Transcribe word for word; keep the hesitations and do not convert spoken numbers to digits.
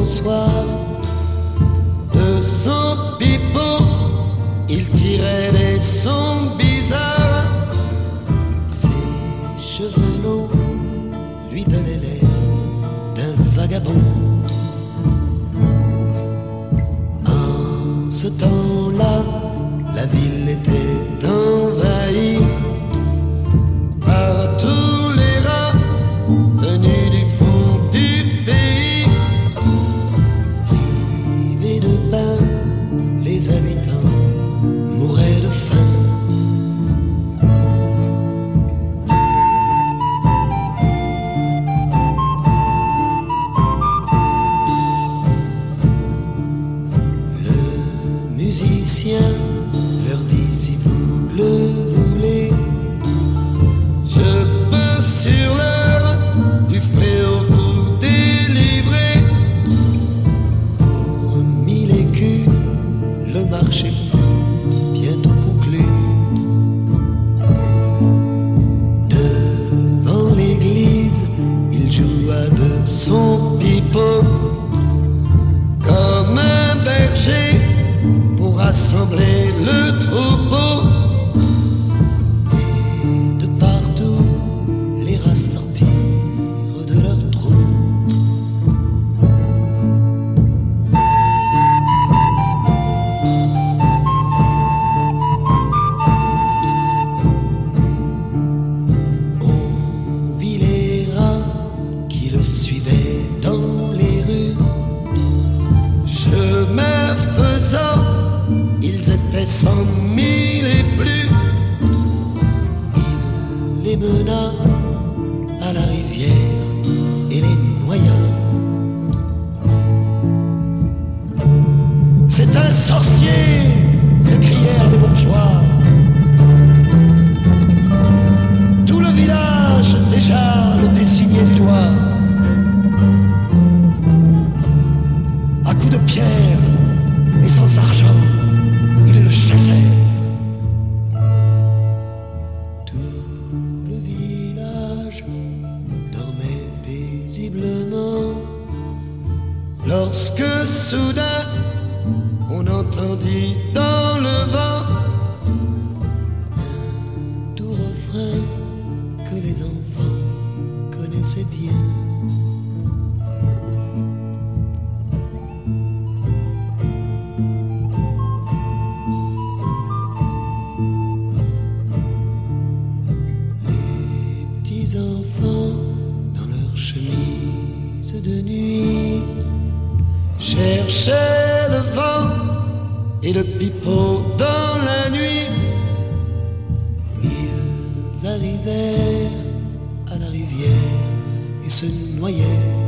soir. De son pipeau, il tirait des sons bizarres. Ses cheveux longs lui donnaient l'air d'un vagabond. En ce temps-là, la ville était envahie par tous les rats venus du fond du pays. Privés de pain, les habitants mouraient de faim. Le musicien leur dit: si vous le voulez, je peux sur l'heure du fléau vous délivrer. Pour mille écus, le marché fut bientôt conclu. Devant l'église, il joua de son pipeau comme un berger pour rassembler le troupeau. Et de partout, les rats sortirent de leur trou. On vit les rats qui le suivaient dans les rues. Chemin faisant, ils étaient cent mille et plus. Il les mena à la rivière et les noya. C'est un sorcier, se crièrent les bourgeois. Tout le village déjà le désignait du doigt. À coups de pierre et sans argent, ils le chassèrent. Tout le village dormait paisiblement lorsque soudain on entendit dans le vent un doux refrain que les enfants connaissaient bien. Les enfants dans leurs chemises de nuit cherchaient le vent et le pipeau dans la nuit. Ils arrivèrent à la rivière et se noyèrent